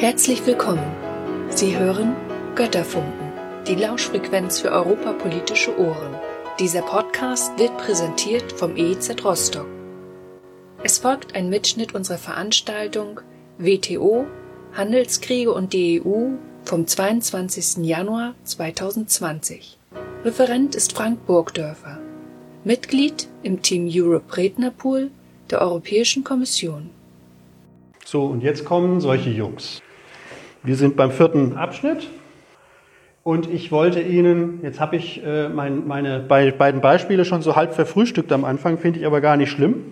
Herzlich willkommen. Sie hören Götterfunken, die Lauschfrequenz für europapolitische Ohren. Dieser Podcast wird präsentiert vom EIZ Rostock. Es folgt ein Mitschnitt unserer Veranstaltung WTO, Handelskriege und die EU vom 22. Januar 2020. Referent ist Frank Burgdörfer, Mitglied im Team Europe Rednerpool der Europäischen Kommission. So, und jetzt kommen solche Jungs. Wir sind beim 4. Abschnitt und ich wollte Ihnen, jetzt habe ich meine beiden Beispiele schon so halb verfrühstückt am Anfang, finde ich aber gar nicht schlimm.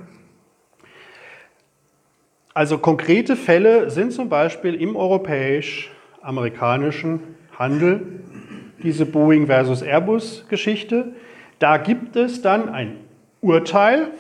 Also konkrete Fälle sind zum Beispiel im europäisch-amerikanischen Handel diese Boeing versus Airbus-Geschichte. Da gibt es dann ein Urteil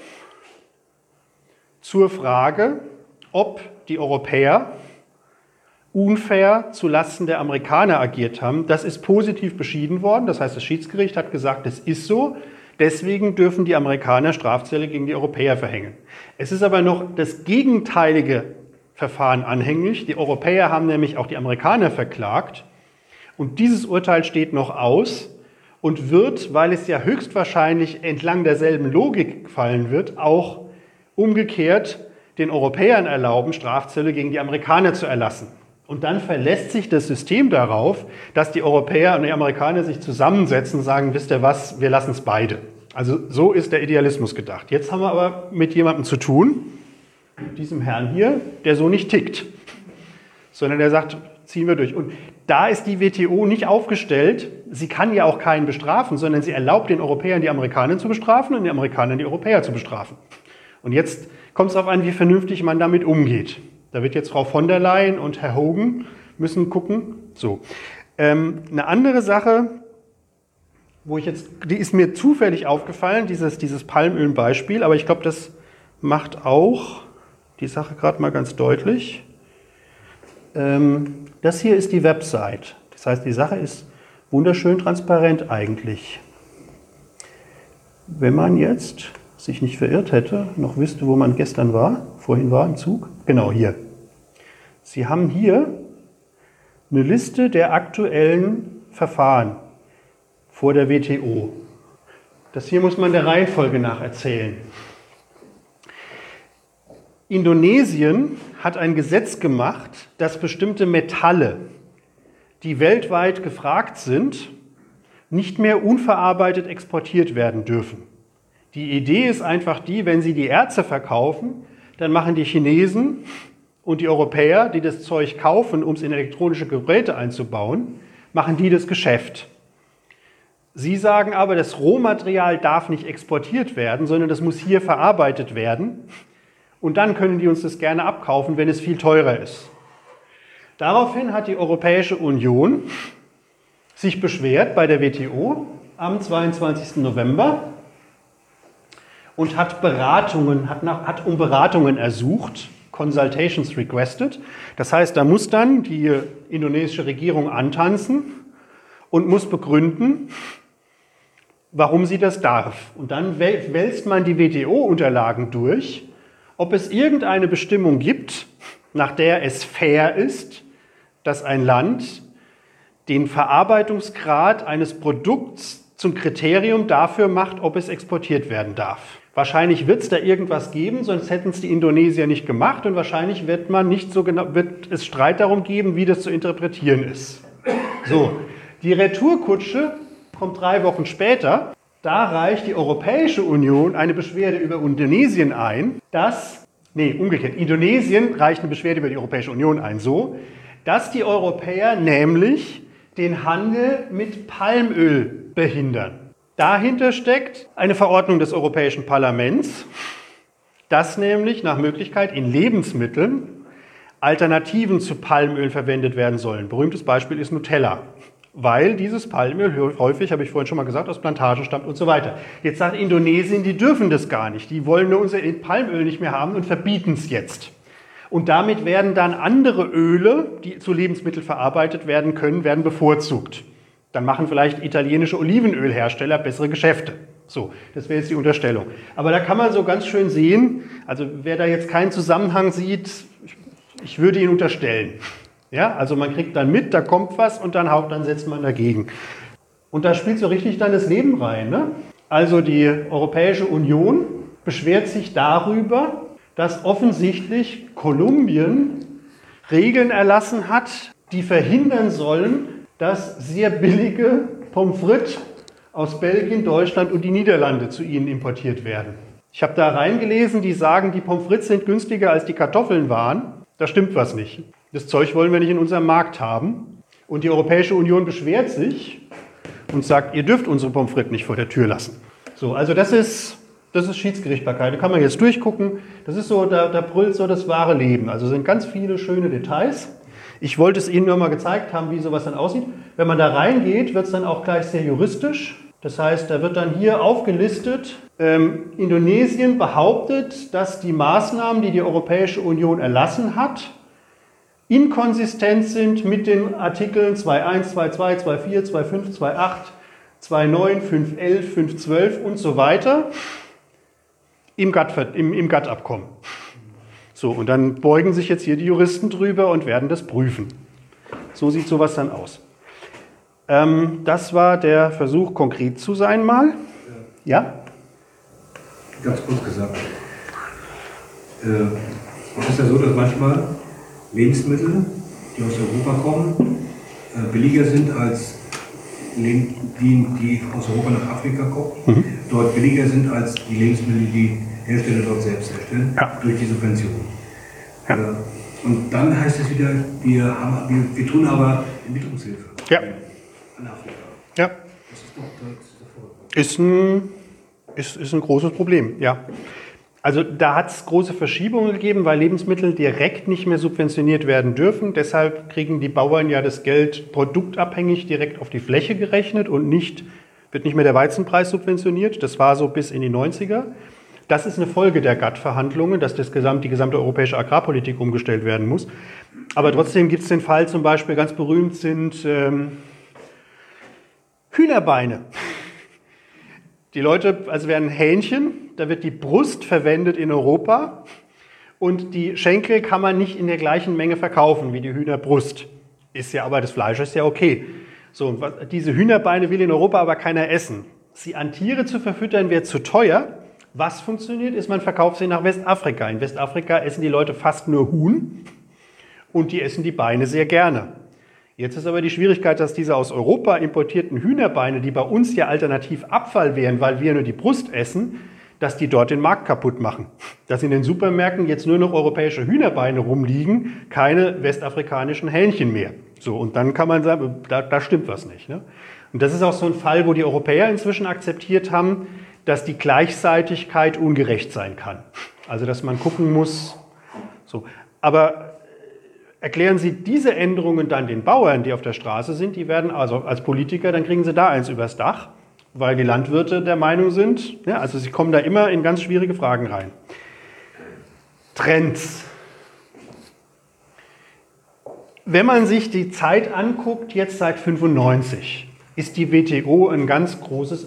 zur Frage, ob die Europäer unfair zulasten der Amerikaner agiert haben. Das ist positiv beschieden worden. Das heißt, das Schiedsgericht hat gesagt, es ist so. Deswegen dürfen die Amerikaner Strafzölle gegen die Europäer verhängen. Es ist aber noch das gegenteilige Verfahren anhängig. Die Europäer haben nämlich auch die Amerikaner verklagt. Und dieses Urteil steht noch aus und wird, weil es ja höchstwahrscheinlich entlang derselben Logik fallen wird, auch umgekehrt den Europäern erlauben, Strafzölle gegen die Amerikaner zu erlassen. Und dann verlässt sich das System darauf, dass die Europäer und die Amerikaner sich zusammensetzen und sagen, wisst ihr was, wir lassen es beide. Also so ist der Idealismus gedacht. Jetzt haben wir aber mit jemandem zu tun, diesem Herrn hier, der so nicht tickt, sondern der sagt, ziehen wir durch. Und da ist die WTO nicht aufgestellt, sie kann ja auch keinen bestrafen, sondern sie erlaubt den Europäern die Amerikaner zu bestrafen und den Amerikanern die Europäer zu bestrafen. Und jetzt kommt es darauf an, wie vernünftig man damit umgeht. Da wird jetzt Frau von der Leyen und Herr Hogan müssen gucken. So. Eine andere Sache, die ist mir zufällig aufgefallen, dieses Palmöl-Beispiel, aber ich glaube, das macht auch die Sache gerade mal ganz deutlich. Das hier ist die Website. Das heißt, die Sache ist wunderschön transparent eigentlich. Wenn man jetzt sich nicht verirrt hätte, noch wüsste, wo man vorhin war im Zug. Genau, hier. Sie haben hier eine Liste der aktuellen Verfahren vor der WTO. Das hier muss man der Reihenfolge nach erzählen. Indonesien hat ein Gesetz gemacht, dass bestimmte Metalle, die weltweit gefragt sind, nicht mehr unverarbeitet exportiert werden dürfen. Die Idee ist einfach die, wenn sie die Erze verkaufen, dann machen die Chinesen und die Europäer, die das Zeug kaufen, um es in elektronische Geräte einzubauen, machen die das Geschäft. Sie sagen aber, das Rohmaterial darf nicht exportiert werden, sondern das muss hier verarbeitet werden. Und dann können die uns das gerne abkaufen, wenn es viel teurer ist. Daraufhin hat die Europäische Union sich beschwert bei der WTO am 22. November und hat um Beratungen ersucht, Consultations requested. Das heißt, da muss dann die indonesische Regierung antanzen und muss begründen, warum sie das darf. Und dann wälzt man die WTO-Unterlagen durch, ob es irgendeine Bestimmung gibt, nach der es fair ist, dass ein Land den Verarbeitungsgrad eines Produkts zum Kriterium dafür macht, ob es exportiert werden darf. Wahrscheinlich wird es da irgendwas geben, sonst hätten es die Indonesier nicht gemacht und wahrscheinlich wird es Streit darum geben, wie das zu interpretieren ist. So, die Retourkutsche kommt 3 Wochen später. Da reicht die Europäische Union eine Beschwerde über Indonesien ein, Indonesien reicht eine Beschwerde über die Europäische Union ein, dass die Europäer nämlich den Handel mit Palmöl behindern. Dahinter steckt eine Verordnung des Europäischen Parlaments, dass nämlich nach Möglichkeit in Lebensmitteln Alternativen zu Palmöl verwendet werden sollen. Berühmtes Beispiel ist Nutella, weil dieses Palmöl häufig, habe ich vorhin schon mal gesagt, aus Plantagen stammt und so weiter. Jetzt sagt Indonesien, die dürfen das gar nicht. Die wollen nur unser Palmöl nicht mehr haben und verbieten es jetzt. Und damit werden dann andere Öle, die zu Lebensmitteln verarbeitet werden können, werden bevorzugt. Dann machen vielleicht italienische Olivenölhersteller bessere Geschäfte. So, das wäre jetzt die Unterstellung. Aber da kann man so ganz schön sehen, also wer da jetzt keinen Zusammenhang sieht, Ich würde Ihnen unterstellen. Ja, also man kriegt dann mit, da kommt was und dann setzt man dagegen. Und da spielt so richtig dann das Leben rein. Ne? Also die Europäische Union beschwert sich darüber, dass offensichtlich Kolumbien Regeln erlassen hat, die verhindern sollen, dass sehr billige Pommes frites aus Belgien, Deutschland und die Niederlande zu ihnen importiert werden. Ich habe da reingelesen, die sagen, die Pommes frites sind günstiger als die Kartoffeln waren. Da stimmt was nicht. Das Zeug wollen wir nicht in unserem Markt haben. Und die Europäische Union beschwert sich und sagt, ihr dürft unsere Pommes frites nicht vor der Tür lassen. So, also das ist Schiedsgerichtbarkeit. Da kann man jetzt durchgucken. Das ist so, da brüllt so das wahre Leben. Also sind ganz viele schöne Details. Ich wollte es Ihnen nur mal gezeigt haben, wie sowas dann aussieht. Wenn man da reingeht, wird es dann auch gleich sehr juristisch. Das heißt, da wird dann hier aufgelistet, Indonesien behauptet, dass die Maßnahmen, die die Europäische Union erlassen hat, inkonsistent sind mit den Artikeln 2.1, 2.2, 2.4, 2.5, 2.8, 2.9, 5.11, 5.12 und so weiter im GATT-Abkommen. So, und dann beugen sich jetzt hier die Juristen drüber und werden das prüfen. So sieht sowas dann aus. Das war der Versuch, konkret zu sein mal. Ja? Ganz kurz gesagt. Es ist ja so, dass manchmal Lebensmittel, die aus Europa kommen, billiger sind als die aus Europa nach Afrika kommen. Dort billiger sind als die Lebensmittel, die Hersteller dort selbst herstellen, durch die Subventionen. Ja. Und dann heißt es wieder, wir tun aber Entwicklungshilfe an Afrika. Ja. Das ist ein großes Problem, ja. Also da hat es große Verschiebungen gegeben, weil Lebensmittel direkt nicht mehr subventioniert werden dürfen. Deshalb kriegen die Bauern ja das Geld produktabhängig direkt auf die Fläche gerechnet und wird nicht mehr der Weizenpreis subventioniert. Das war so bis in die 90er. Das ist eine Folge der GATT-Verhandlungen, dass die gesamte europäische Agrarpolitik umgestellt werden muss. Aber trotzdem gibt es den Fall, zum Beispiel ganz berühmt sind Hühnerbeine. Die Leute, also werden Hähnchen, da wird die Brust verwendet in Europa und die Schenkel kann man nicht in der gleichen Menge verkaufen wie die Hühnerbrust. Ist ja aber, das Fleisch ist ja okay. So, diese Hühnerbeine will in Europa aber keiner essen. Sie an Tiere zu verfüttern wird zu teuer. Was funktioniert, ist, man verkauft sie nach Westafrika. In Westafrika essen die Leute fast nur Huhn und die essen die Beine sehr gerne. Jetzt ist aber die Schwierigkeit, dass diese aus Europa importierten Hühnerbeine, die bei uns ja alternativ Abfall wären, weil wir nur die Brust essen, dass die dort den Markt kaputt machen. Dass in den Supermärkten jetzt nur noch europäische Hühnerbeine rumliegen, keine westafrikanischen Hähnchen mehr. So, und dann kann man sagen, da stimmt was nicht. Ne? Und das ist auch so ein Fall, wo die Europäer inzwischen akzeptiert haben, dass die Gleichzeitigkeit ungerecht sein kann. Also dass man gucken muss. So. Aber erklären Sie diese Änderungen dann den Bauern, die auf der Straße sind, die werden also als Politiker, dann kriegen sie da eins übers Dach, weil die Landwirte der Meinung sind, ja, also sie kommen da immer in ganz schwierige Fragen rein. Trends. Wenn man sich die Zeit anguckt, jetzt seit 1995, ist die WTO ein ganz großer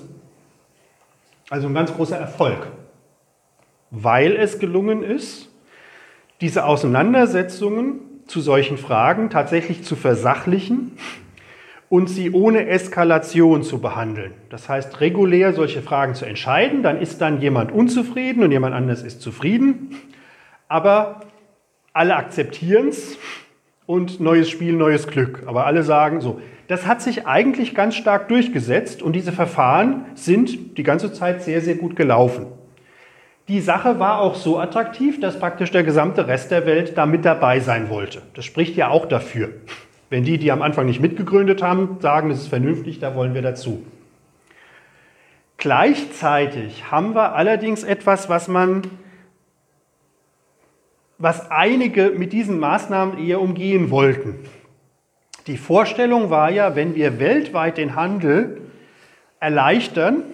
Erfolg, weil es gelungen ist, diese Auseinandersetzungen zu solchen Fragen tatsächlich zu versachlichen und sie ohne Eskalation zu behandeln. Das heißt, regulär solche Fragen zu entscheiden, dann ist dann jemand unzufrieden und jemand anderes ist zufrieden, aber alle akzeptieren es und neues Spiel, neues Glück. Aber alle sagen so, das hat sich eigentlich ganz stark durchgesetzt und diese Verfahren sind die ganze Zeit sehr, sehr gut gelaufen. Die Sache war auch so attraktiv, dass praktisch der gesamte Rest der Welt da mit dabei sein wollte. Das spricht ja auch dafür. Wenn die am Anfang nicht mitgegründet haben, sagen, das ist vernünftig, da wollen wir dazu. Gleichzeitig haben wir allerdings etwas, was einige mit diesen Maßnahmen eher umgehen wollten. Die Vorstellung war ja, wenn wir weltweit den Handel erleichtern,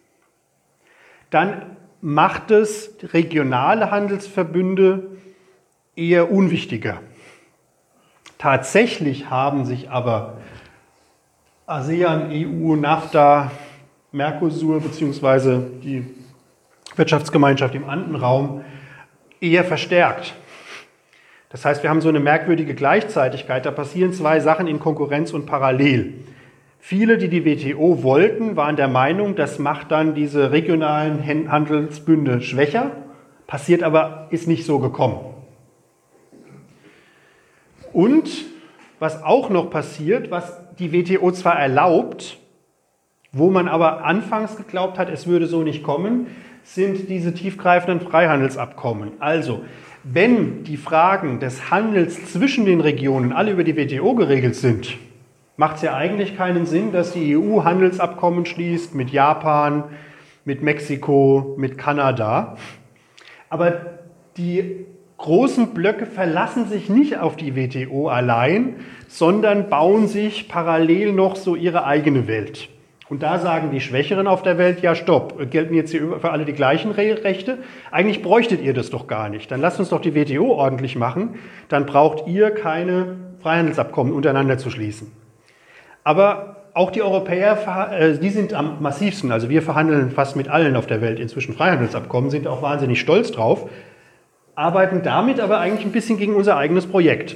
dann macht es regionale Handelsverbünde eher unwichtiger. Tatsächlich haben sich aber ASEAN, EU, NAFTA, Mercosur bzw. die Wirtschaftsgemeinschaft im Andenraum eher verstärkt. Das heißt, wir haben so eine merkwürdige Gleichzeitigkeit, da passieren zwei Sachen in Konkurrenz und parallel. Viele, die die WTO wollten, waren der Meinung, das macht dann diese regionalen Handelsbünde schwächer, passiert aber, ist nicht so gekommen. Und was auch noch passiert, was die WTO zwar erlaubt, wo man aber anfangs geglaubt hat, es würde so nicht kommen, sind diese tiefgreifenden Freihandelsabkommen. Also, wenn die Fragen des Handels zwischen den Regionen alle über die WTO geregelt sind, macht es ja eigentlich keinen Sinn, dass die EU Handelsabkommen schließt mit Japan, mit Mexiko, mit Kanada. Aber die großen Blöcke verlassen sich nicht auf die WTO allein, sondern bauen sich parallel noch so ihre eigene Welt. Und da sagen die Schwächeren auf der Welt, ja stopp, gelten jetzt hier für alle die gleichen Rechte? Eigentlich bräuchtet ihr das doch gar nicht. Dann lasst uns doch die WTO ordentlich machen, dann braucht ihr keine Freihandelsabkommen untereinander zu schließen. Aber auch die Europäer, die sind am massivsten, also wir verhandeln fast mit allen auf der Welt inzwischen Freihandelsabkommen, sind auch wahnsinnig stolz drauf, arbeiten damit aber eigentlich ein bisschen gegen unser eigenes Projekt.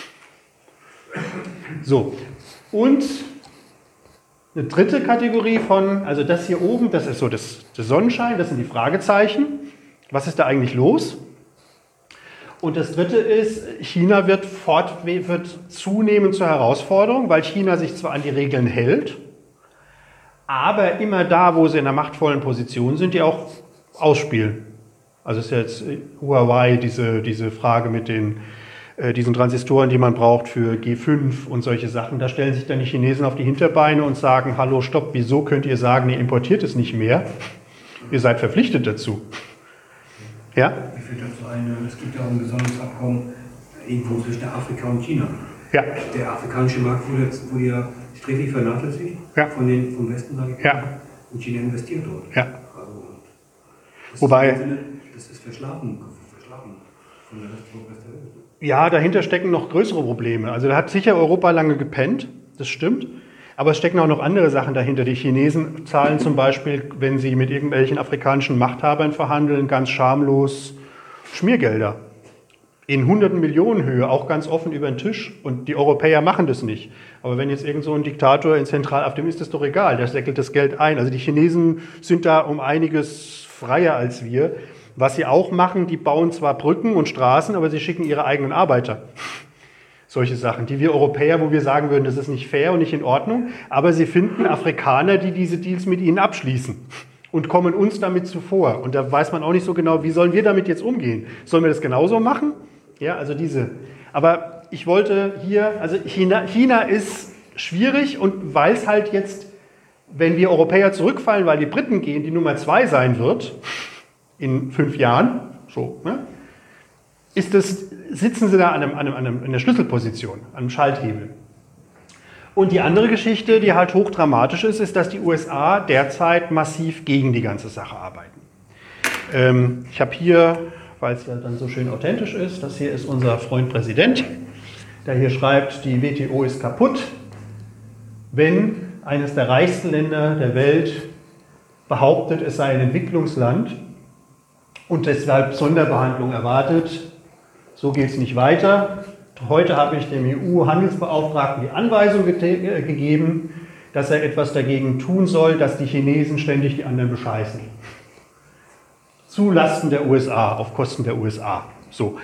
So, und eine dritte Kategorie von, also das hier oben, das ist so der Sonnenschein, das sind die Fragezeichen. Was ist da eigentlich los? Und das dritte ist, China wird zunehmend zur Herausforderung, weil China sich zwar an die Regeln hält, aber immer da, wo sie in einer machtvollen Position sind, die auch ausspielen. Also ist jetzt Huawei, diese Frage mit diesen Transistoren, die man braucht für G5 und solche Sachen. Da stellen sich dann die Chinesen auf die Hinterbeine und sagen, hallo, stopp, wieso könnt ihr sagen, ihr importiert es nicht mehr? Ihr seid verpflichtet dazu. Ja? Mir fällt dazu ein, es gibt ja auch ein besonderes Abkommen irgendwo zwischen Afrika und China. Ja. Der afrikanische Markt wurde ja sträflich vernachlässigt vom Westen, sage ich mal. Ja. Und China investiert dort. Ja. Also, Wobei, das ist verschlafen von der Rest der Welt. Ja, dahinter stecken noch größere Probleme. Also da hat sicher Europa lange gepennt, das stimmt. Aber es stecken auch noch andere Sachen dahinter. Die Chinesen zahlen zum Beispiel, wenn sie mit irgendwelchen afrikanischen Machthabern verhandeln, ganz schamlos Schmiergelder. In hunderten Millionen Höhe, auch ganz offen über den Tisch. Und die Europäer machen das nicht. Aber wenn jetzt irgend so ein Diktator in Zentralafrika, dem ist das doch egal, der säckelt das Geld ein. Also die Chinesen sind da um einiges freier als wir. Was sie auch machen, die bauen zwar Brücken und Straßen, aber sie schicken ihre eigenen Arbeiter. Solche Sachen, die wir Europäer, wo wir sagen würden, das ist nicht fair und nicht in Ordnung, aber sie finden Afrikaner, die diese Deals mit ihnen abschließen und kommen uns damit zuvor. Und da weiß man auch nicht so genau, wie sollen wir damit jetzt umgehen? Sollen wir das genauso machen? Ja, also diese. Aber ich wollte hier, also China ist schwierig und weil es halt jetzt, wenn wir Europäer zurückfallen, weil die Briten gehen, die Nummer 2 sein wird, in 5 Jahren, so, ne? Sitzen sie da in der Schlüsselposition, an einem Schalthebel. Und die andere Geschichte, die halt hochdramatisch ist, ist, dass die USA derzeit massiv gegen die ganze Sache arbeiten. Ich habe hier, weil es ja dann so schön authentisch ist, das hier ist unser Freund Präsident, der hier schreibt, die WTO ist kaputt, wenn eines der reichsten Länder der Welt behauptet, es sei ein Entwicklungsland und deshalb Sonderbehandlung erwartet. So geht es nicht weiter. Heute habe ich dem EU-Handelsbeauftragten die Anweisung gegeben, dass er etwas dagegen tun soll, dass die Chinesen ständig die anderen bescheißen. Zu Lasten der USA, auf Kosten der USA. So.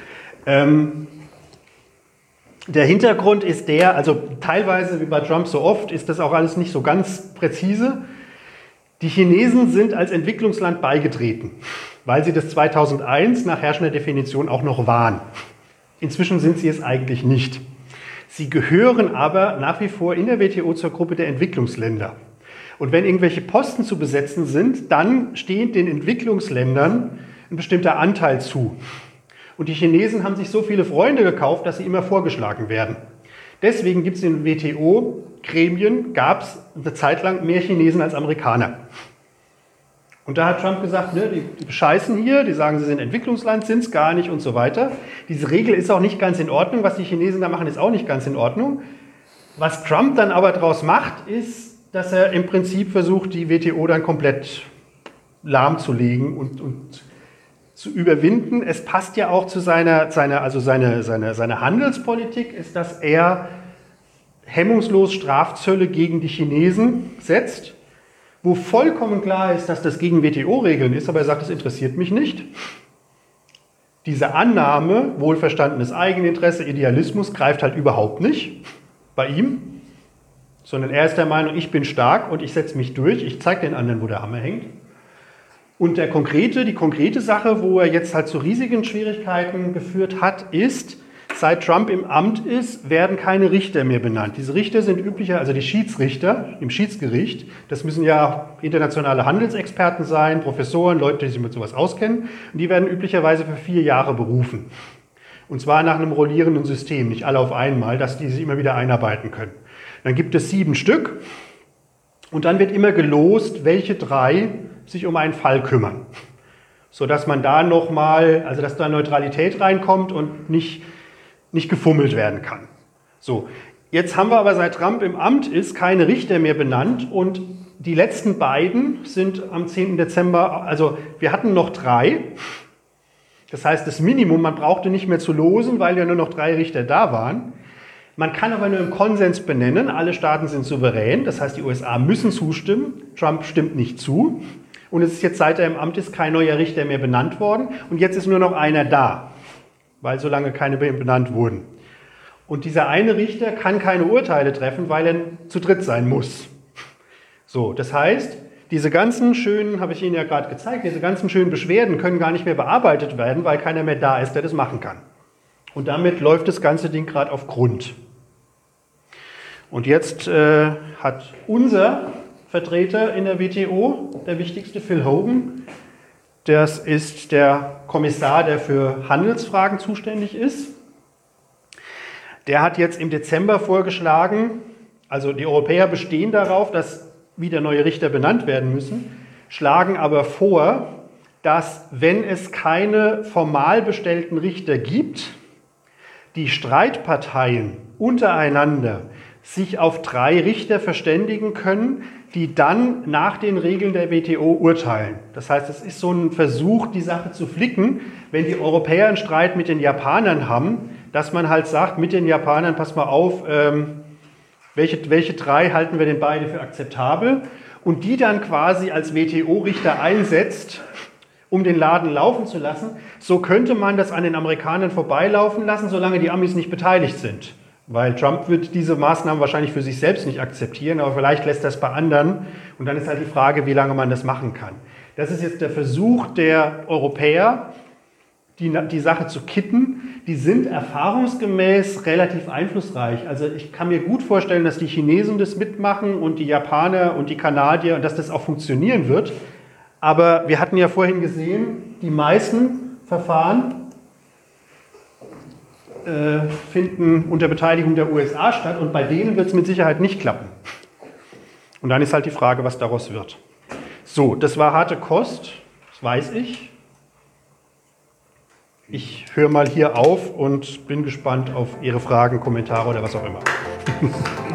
Der Hintergrund ist der, also teilweise wie bei Trump so oft, ist das auch alles nicht so ganz präzise. Die Chinesen sind als Entwicklungsland beigetreten, weil sie das 2001 nach herrschender Definition auch noch waren. Inzwischen sind sie es eigentlich nicht. Sie gehören aber nach wie vor in der WTO zur Gruppe der Entwicklungsländer. Und wenn irgendwelche Posten zu besetzen sind, dann steht den Entwicklungsländern ein bestimmter Anteil zu. Und die Chinesen haben sich so viele Freunde gekauft, dass sie immer vorgeschlagen werden. Deswegen gibt es in WTO-Gremien, gab es eine Zeit lang mehr Chinesen als Amerikaner. Und da hat Trump gesagt, ne, die bescheißen hier, die sagen, sie sind Entwicklungsland, sind es gar nicht und so weiter. Diese Regel ist auch nicht ganz in Ordnung. Was die Chinesen da machen, ist auch nicht ganz in Ordnung. Was Trump dann aber daraus macht, ist, dass er im Prinzip versucht, die WTO dann komplett lahmzulegen und zu überwinden. Es passt ja auch zu seiner Handelspolitik, ist, dass er hemmungslos Strafzölle gegen die Chinesen setzt, wo vollkommen klar ist, dass das gegen WTO-Regeln ist, aber er sagt, das interessiert mich nicht. Diese Annahme, wohlverstandenes Eigeninteresse, Idealismus, greift halt überhaupt nicht bei ihm, sondern er ist der Meinung, ich bin stark und ich setze mich durch, ich zeige den anderen, wo der Hammer hängt. Und die konkrete Sache, wo er jetzt halt zu riesigen Schwierigkeiten geführt hat, ist, seit Trump im Amt ist, werden keine Richter mehr benannt. Diese Richter sind üblicher, also die Schiedsrichter im Schiedsgericht, das müssen ja internationale Handelsexperten sein, Professoren, Leute, die sich mit sowas auskennen, und die werden üblicherweise für 4 Jahre berufen. Und zwar nach einem rollierenden System, nicht alle auf einmal, dass die sich immer wieder einarbeiten können. Dann gibt es 7 Stück und dann wird immer gelost, welche 3 sich um einen Fall kümmern, sodass man da nochmal, also dass da Neutralität reinkommt und nicht gefummelt werden kann. So, jetzt haben wir aber, seit Trump im Amt ist, keine Richter mehr benannt und die letzten beiden sind am 10. Dezember, also wir hatten noch 3, das heißt das Minimum, man brauchte nicht mehr zu losen, weil ja nur noch 3 Richter da waren. Man kann aber nur im Konsens benennen, alle Staaten sind souverän, das heißt die USA müssen zustimmen, Trump stimmt nicht zu. Und es ist jetzt, seit er im Amt ist, kein neuer Richter mehr benannt worden. Und jetzt ist nur noch einer da, weil so lange keine benannt wurden. Und dieser eine Richter kann keine Urteile treffen, weil er zu dritt sein muss. So, das heißt, diese ganzen schönen, habe ich Ihnen ja gerade gezeigt, diese ganzen schönen Beschwerden können gar nicht mehr bearbeitet werden, weil keiner mehr da ist, der das machen kann. Und damit läuft das ganze Ding gerade auf Grund. Und jetzt hat unser Vertreter in der WTO, der wichtigste, Phil Hogan. Das ist der Kommissar, der für Handelsfragen zuständig ist. Der hat jetzt im Dezember vorgeschlagen, also die Europäer bestehen darauf, dass wieder neue Richter benannt werden müssen, schlagen aber vor, dass, wenn es keine formal bestellten Richter gibt, die Streitparteien untereinander sich auf 3 Richter verständigen können, die dann nach den Regeln der WTO urteilen. Das heißt, es ist so ein Versuch, die Sache zu flicken, wenn die Europäer einen Streit mit den Japanern haben, dass man halt sagt, mit den Japanern, pass mal auf, welche 3 halten wir denn beide für akzeptabel, und die dann quasi als WTO-Richter einsetzt, um den Laden laufen zu lassen. So könnte man das an den Amerikanern vorbeilaufen lassen, solange die Amis nicht beteiligt sind. Weil Trump wird diese Maßnahmen wahrscheinlich für sich selbst nicht akzeptieren, aber vielleicht lässt er es bei anderen. Und dann ist halt die Frage, wie lange man das machen kann. Das ist jetzt der Versuch der Europäer, die Sache zu kitten. Die sind erfahrungsgemäß relativ einflussreich. Also ich kann mir gut vorstellen, dass die Chinesen das mitmachen und die Japaner und die Kanadier und dass das auch funktionieren wird. Aber wir hatten ja vorhin gesehen, die meisten Verfahren finden unter Beteiligung der USA statt und bei denen wird es mit Sicherheit nicht klappen. Und dann ist halt die Frage, was daraus wird. So, das war harte Kost, das weiß ich. Ich höre mal hier auf und bin gespannt auf Ihre Fragen, Kommentare oder was auch immer.